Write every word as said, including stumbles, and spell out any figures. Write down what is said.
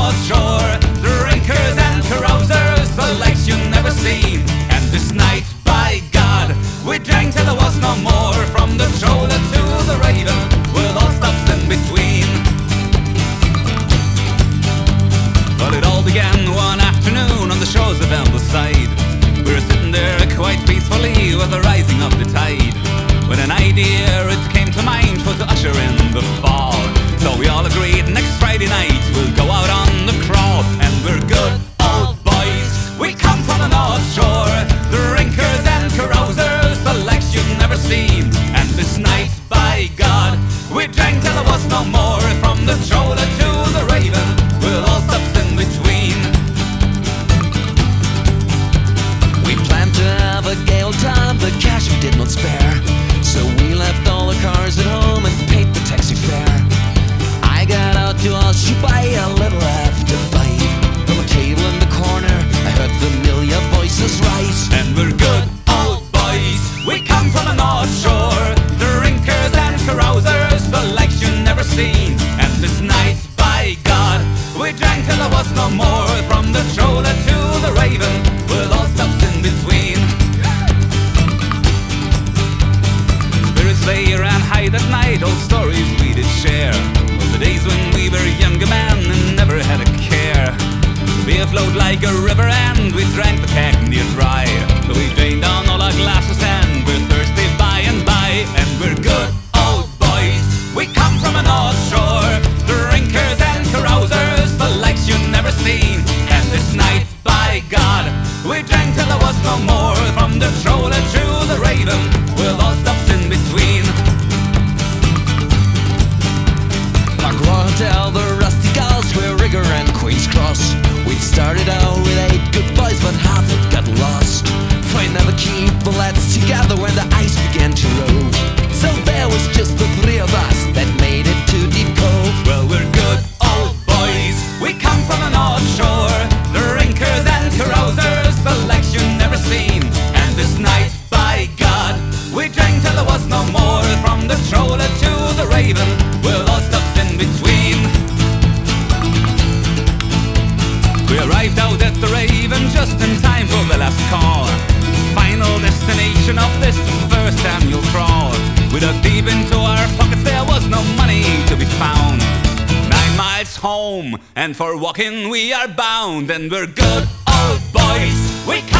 North Shore. Drinkers and carousers, the likes you never seen. And this night, by God, we drank till there was no more. From the Troller to the Raven, with all stops in between. Well, it all began one afternoon on the shores of Ambleside. We were sitting there quite peacefully with the rising of the tide, when an idea it came to mind was to usher in the fall. So we all agreed next Friday night we'll go out on the crawl. And we're good old boys, we come from the North Shore. Drinkers and carousers, the likes you've never seen. And this night, by God, we drank till there was no more. From the Troller to the Raven, with all stops in between. We planned to have a gay old time, the cash we did not spare. So we left all the cars at home and paid the taxi fare. I got out to ask you by a little after five. From a table in the corner, I heard familiar voices rise. And we're good old boys, we come from the North Shore. Drinkers and carousers, the likes you never seen. And this night, by God, we drank till there was no more. From the Troller to the Raven, with all stops in between. Spirits lay around high that night, old stories we did share. The days when we were younger men and never had a care. We flowed like a river and we drank the keg near dry. We drained down all our glasses and we're thirsty by and by. And we're good old boys, we come from the North Shore. Drinkers and carousers, the likes you've never seen. And this night, by God, we drank till there was no more. From the Troller to the Raven, with all stops in between. Magloire Hotel, the Rusty Gulls, where Rigger and Queen's Cross. We'd started out with eight good boys, but half had got lost. For I never keep the lads together when the ice began to roll. So there was just the three of us that made it to Deep Cove. Well, we're good old boys, we come from the North Shore. Drinkers and carousers, the likes you've never seen. And this night, by God, we drank till there was no more. From the Troller to the Raven, with all stops in between. We arrived out at the Raven just in time for the last call. Final destination of this first annual crawl. We dug deep into our pockets, there was no money to be found. Nine miles home, and for walking we are bound. And we're good old boys, we